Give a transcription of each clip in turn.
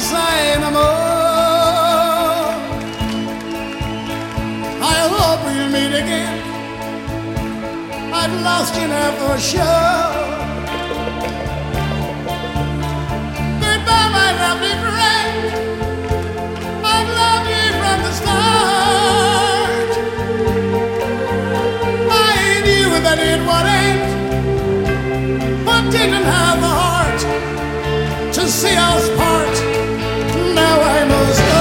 say no more. I hope we'll meet again. I've lost you now for sure. Goodbye, my lovely friend. I've loved you from the start. I knew that it would end, but didn't have the heart to see us part. Now I must go.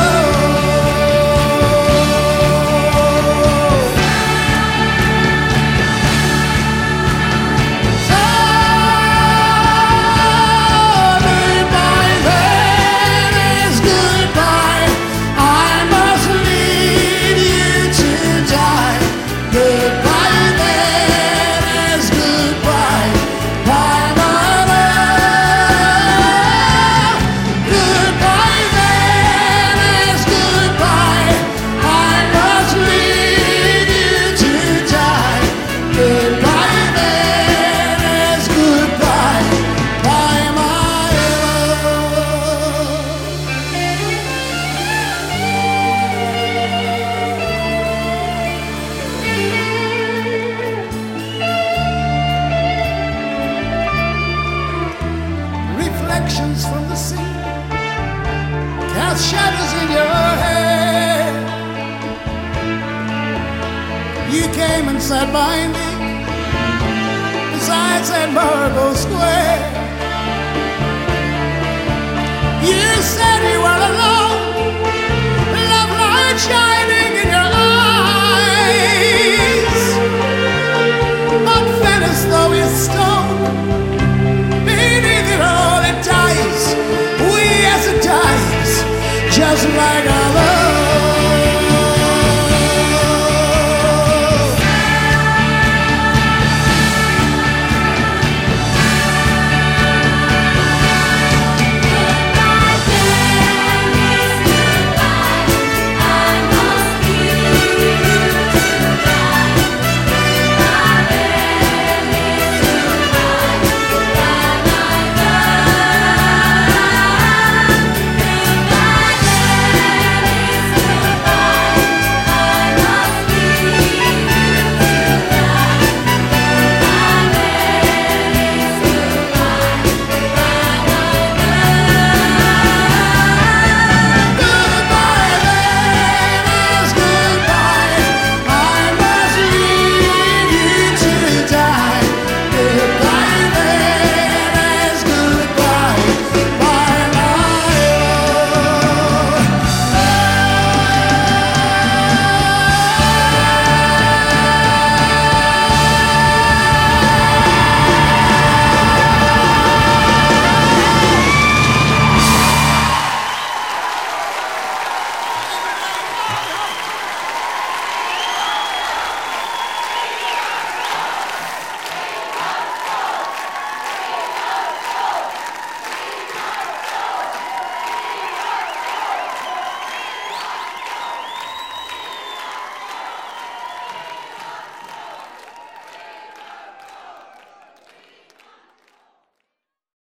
Reflections from the sea cast shadows in your hair. You came and sat by me beside St. Margot Square. You said you were alone, love like